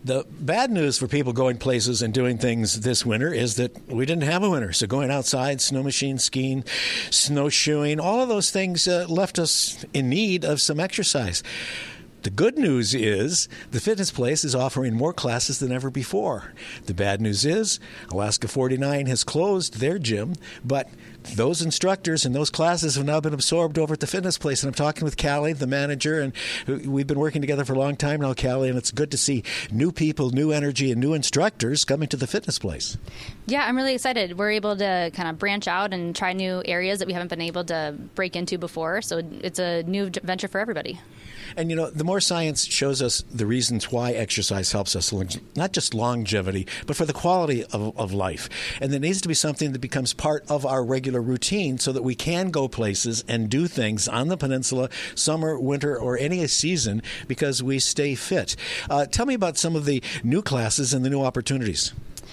The bad news for people going places and doing things this winter is that we didn't have a winter. So going outside, snow machine skiing, snowshoeing, all of those things left us in need of some exercise. The good news is the Fitness Place is offering more classes than ever before. The bad news is Alaska 49 has closed their gym, but those instructors and those classes have now been absorbed over at the Fitness Place. And I'm talking with Callie, the manager, and we've been working together for a long time now, Callie, and it's good to see new people, new energy, and new instructors coming to the Fitness Place. Yeah, I'm really excited. We're able to kind of branch out and try new areas that we haven't been able to break into before. So it's a new venture for everybody. And, the more science shows us the reasons why exercise helps us, not just longevity, but for the quality of life. And there needs to be something that becomes part of our regular routine so that we can go places and do things on the peninsula, summer, winter, or any season, because we stay fit. Tell me about some of the new classes and the new opportunities.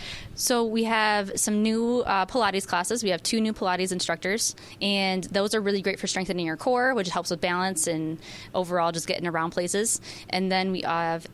So we have some new Pilates classes. We have 2 new Pilates instructors, and those are really great for strengthening your core, which helps with balance and overall just getting around places. And then we have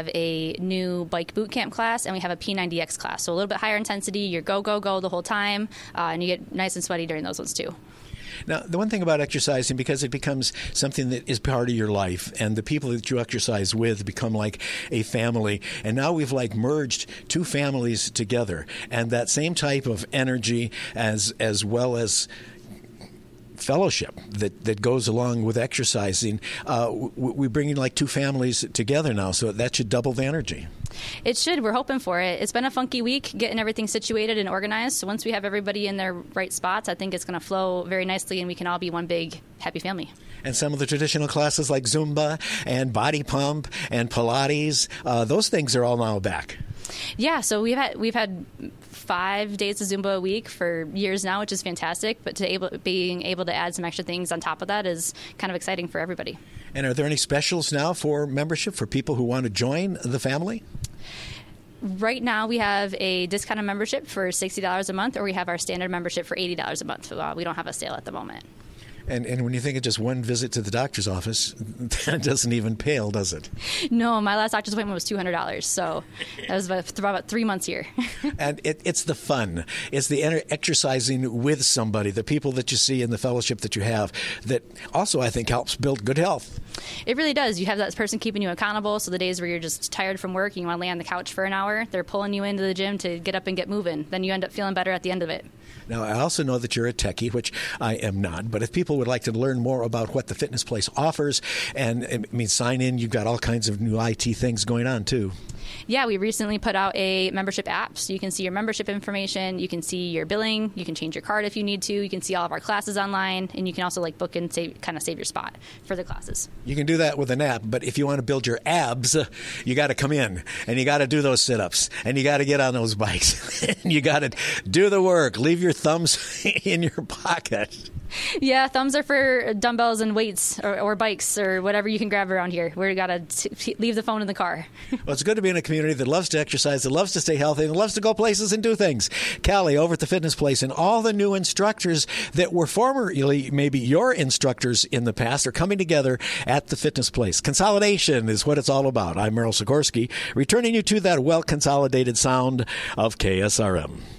a new bike boot camp class, and we have a P90X class. So a little bit higher intensity. You're go, go, go the whole time, and you get nice and sweaty during those ones too. Now, the one thing about exercising, because it becomes something that is part of your life, and the people that you exercise with become like a family, and now we've merged 2 families together, and that same type of energy as well as fellowship that goes along with exercising, we bring in 2 families together now, so that should double the energy. It should. We're hoping for it. It's been a funky week getting everything situated and organized. So once we have everybody in their right spots, I think it's going to flow very nicely and we can all be one big happy family. And some of the traditional classes like Zumba and Body Pump and Pilates, those things are all now back. Yeah, so we've had 5 days of Zumba a week for years now, which is fantastic. But being able to add some extra things on top of that is kind of exciting for everybody. And are there any specials now for membership for people who want to join the family? Right now, we have a discounted membership for $60 a month, or we have our standard membership for $80 a month. We don't have a sale at the moment. And when you think of just one visit to the doctor's office, that doesn't even pale, does it? No, my last doctor's appointment was $200, so that was about 3 months here. And it's the fun. It's the exercising with somebody, the people that you see in the fellowship that you have, that also, I think, helps build good health. It really does. You have that person keeping you accountable, so the days where you're just tired from work and you want to lay on the couch for an hour, they're pulling you into the gym to get up and get moving. Then you end up feeling better at the end of it. Now, I also know that you're a techie, which I am not, but if people would like to learn more about what the Fitness Place offers, and sign in, you've got all kinds of new IT things going on, too. Yeah, we recently put out a membership app, so you can see your membership information, you can see your billing, you can change your card if you need to, you can see all of our classes online, and you can also book and save your spot for the classes. You can do that with an app, but if you want to build your abs, you got to come in, and you got to do those sit-ups, and you got to get on those bikes, and you got to do the work, leave your thumbs in your pocket. Yeah, thumbs are for dumbbells and weights or bikes or whatever you can grab around here. We got to leave the phone in the car. Well, it's good to be in a community that loves to exercise, that loves to stay healthy, and loves to go places and do things. Callie over at the Fitness Place, and all the new instructors that were formerly maybe your instructors in the past are coming together at the Fitness Place. Consolidation is what it's all about. I'm Merrill Sikorsky, returning you to that well-consolidated sound of KSRM.